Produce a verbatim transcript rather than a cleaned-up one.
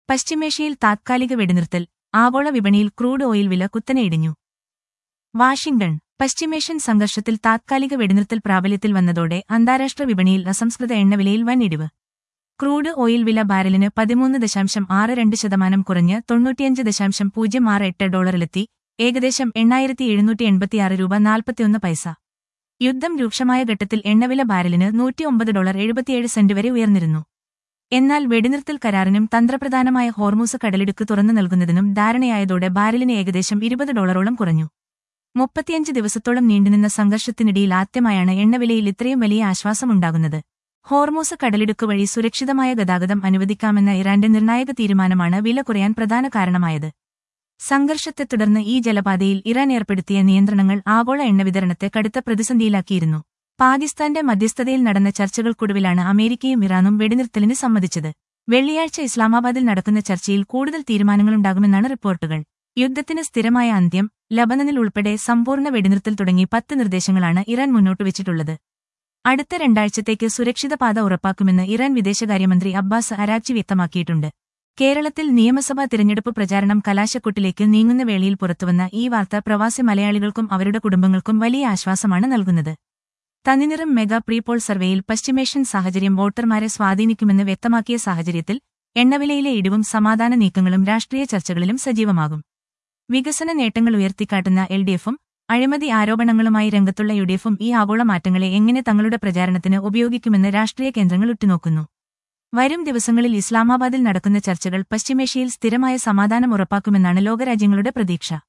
പശ്ചിമേഷ്യയിൽ താത്കാലിക വെടിനിർത്തൽ, ആഗോള വിപണിയിൽ ക്രൂഡ് ഓയിൽ വില കുത്തനെ ഇടിഞ്ഞു. വാഷിംഗ്ടൺ. പശ്ചിമേഷ്യൻ സംഘർഷത്തിൽ താത്കാലിക വെടിനിർത്തൽ പ്രാബല്യത്തിൽ വന്നതോടെ അന്താരാഷ്ട്ര വിപണിയിൽ അസംസ്കൃത എണ്ണവിലയിൽ വൻ ഇടിവ്. ക്രൂഡ് ഓയിൽ വില ബാരലിന് പതിമൂന്ന് ദശാംശം ആറ് രണ്ട് ശതമാനം കുറഞ്ഞ് തൊണ്ണൂറ്റിയഞ്ച് ദശാംശം പൂജ്യം ആറ് എട്ട് ഡോളറിലെത്തി, ഏകദേശം എണ്ണായിരത്തി എഴുന്നൂറ്റി എൺപത്തിയാറ് രൂപ നാൽപ്പത്തിയൊന്ന് പൈസ. യുദ്ധം രൂക്ഷമായ ഘട്ടത്തിൽ എണ്ണവില ബാരലിന് നൂറ്റിയൊമ്പത് ഡോളർ എഴുപത്തിയേഴ് സെന്റ് വരെ ഉയർന്നിരുന്നു. എന്നാൽ വെടിനിർത്തൽ കരാറിനും തന്ത്രപ്രധാനമായ ഹോർമൂസ് കടലിടുക്ക് തുറന്നു നൽകുന്നതിനും ധാരണയായതോടെ ബാരലിന് ഏകദേശം ഇരുപത് ഡോളറോളം കുറഞ്ഞു. മുപ്പത്തിയഞ്ച് ദിവസത്തോളം നീണ്ടുനിന്ന സംഘർഷത്തിനിടയിൽ ആദ്യമായാണ് എണ്ണവിലയിൽ ഇത്രയും വലിയ ആശ്വാസമുണ്ടാകുന്നത്. ഹോർമൂസ് കടലിടുക്ക് വഴി സുരക്ഷിതമായ ഗതാഗതം അനുവദിക്കാമെന്ന ഇറാന്റെ നിർണായക തീരുമാനമാണ് വില കുറയാൻ പ്രധാന കാരണമായത്. സംഘർഷത്തെ തുടർന്ന് ഈ ജലപാതയിൽ ഇറാൻ ഏർപ്പെടുത്തിയ നിയന്ത്രണങ്ങൾ ആഗോള എണ്ണവിതരണത്തെ കടുത്ത പ്രതിസന്ധിയിലാക്കിയിരുന്നു. പാകിസ്ഥാന്റെ മധ്യസ്ഥതയിൽ നടന്ന ചർച്ചകൾക്കൊടുവിലാണ് അമേരിക്കയും ഇറാനും വെടിനിർത്തലിന് സമ്മതിച്ചത്. വെള്ളിയാഴ്ച ഇസ്ലാമാബാദിൽ നടക്കുന്ന ചർച്ചയിൽ കൂടുതൽ തീരുമാനങ്ങളുണ്ടാകുമെന്നാണ് റിപ്പോർട്ടുകൾ. യുദ്ധത്തിന് സ്ഥിരമായ അന്ത്യം, ലബനനിൽ ഉൾപ്പെടെ സമ്പൂർണ്ണ വെടിനിർത്തൽ തുടങ്ങി പത്ത് നിർദ്ദേശങ്ങളാണ് ഇറാൻ മുന്നോട്ടുവച്ചിട്ടുള്ളത്. അടുത്ത രണ്ടാഴ്ചത്തേക്ക് സുരക്ഷിത പാത ഉറപ്പാക്കുമെന്ന് ഇറാൻ വിദേശകാര്യമന്ത്രി അബ്ബാസ് അരാഗ്ചി വ്യക്തമാക്കിയിട്ടുണ്ട്. കേരളത്തിൽ നിയമസഭാ തിരഞ്ഞെടുപ്പ് പ്രചാരണം കലാശക്കൊട്ടിലേക്ക് നീങ്ങുന്ന വേളയിൽ പുറത്തുവന്ന ഈ വാർത്ത പ്രവാസി മലയാളികൾക്കും അവരുടെ കുടുംബങ്ങൾക്കും വലിയ ആശ്വാസമാണ് നൽകുന്നത്. തനിനിറം മെഗാ പ്രീപോൾ സർവേയിൽ പശ്ചിമേഷ്യൻ സാഹചര്യം വോട്ടർമാരെ സ്വാധീനിക്കുമെന്ന് വ്യക്തമാക്കിയ സാഹചര്യത്തിൽ എണ്ണവിലയിലെ ഇടിവും സമാധാന നീക്കങ്ങളും രാഷ്ട്രീയ ചർച്ചകളിലും സജീവമാകും. വികസന നേട്ടങ്ങൾ ഉയർത്തിക്കാട്ടുന്ന എൽ ഡി എഫും അഴിമതി ആരോപണങ്ങളുമായി രംഗത്തുള്ള യു ഡി എഫും ഈ ആഗോള മാറ്റങ്ങളെ എങ്ങനെ തങ്ങളുടെ പ്രചാരണത്തിന് ഉപയോഗിക്കുമെന്ന് രാഷ്ട്രീയ കേന്ദ്രങ്ങൾ ഉറ്റുനോക്കുന്നു. വരും ദിവസങ്ങളിൽ ഇസ്ലാമാബാദിൽ നടക്കുന്ന ചർച്ചകൾ പശ്ചിമേഷ്യയിൽ സ്ഥിരമായ സമാധാനം ഉറപ്പാക്കുമെന്നാണ് ലോകരാജ്യങ്ങളുടെ പ്രതീക്ഷ.